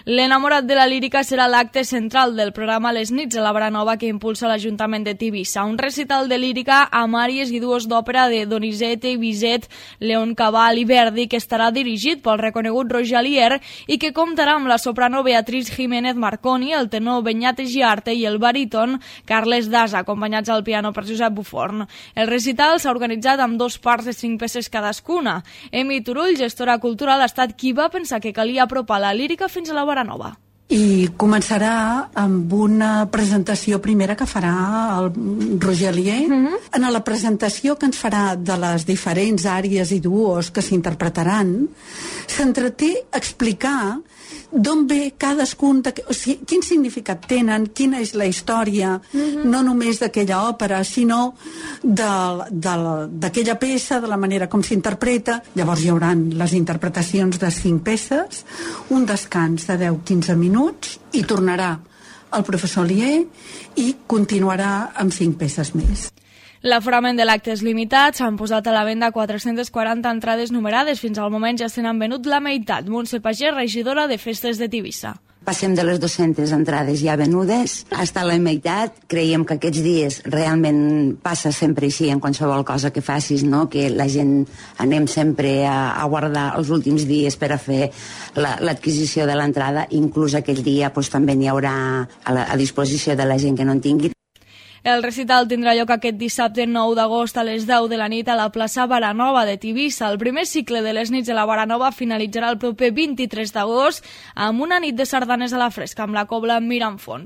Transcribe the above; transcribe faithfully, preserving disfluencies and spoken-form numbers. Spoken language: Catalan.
L'enamorat de la lírica serà l'acte central del programa Les nits de la Baranova que impulsa l'Ajuntament de Tivissa. Un recital de lírica amb àries i duos d'òpera de Donizetti, Bizet, Leon Cabal i Verdi que estarà dirigit pel reconegut Roger Alier i que comptarà amb la soprano Beatriz Jiménez Marconi, el tenor Beñat Giarte i el baríton Carles Daza, acompanyats al piano per Josep Buforn. El recital s'ha organitzat amb dos parts de cinc peces cadascuna. Emi Turull, gestora cultural, ha estat qui va pensar que calia apropar la lírica fins a la Baranova. I començarà amb una presentació primera que farà el Roger Alier. Mm-hmm. En la presentació que ens farà de les diferents àrees i duos que s'interpretaran, s'entreté a explicar d'on ve cadascun, de, o sigui, quin significat tenen, quina és la història, mm-hmm. no només d'aquella òpera, sinó d'aquella peça, de la manera com s'interpreta. Llavors hi haurà les interpretacions de cinc peces, un descans de deu a quinze minuts, i tornarà el professor Alier i continuarà amb cinc peces més. L'aforament de l'acte és limitat, s'han posat a la venda quatre-centes quaranta entrades numerades, fins al moment ja se n'han venut la meitat. Montse Pagès, regidora de Festes de Tivissa. Passem de les dues-centes entrades ja venudes fins a la meitat. Creiem que aquests dies realment passa sempre així en qualsevol cosa que facis, no? Que la gent anem sempre a, a guardar els últims dies per a fer l'adquisició la, de l'entrada. Inclús aquell dia pues, també n'hi haurà a, la, a disposició de la gent que no en tingui. El recital tindrà lloc aquest dissabte nou d'agost a les deu de la nit a la plaça Baranova de Tivissa. El primer cicle de les nits de la Baranova finalitzarà el proper vint-i-tres d'agost amb una nit de sardanes a la fresca amb la cobla Miramfont.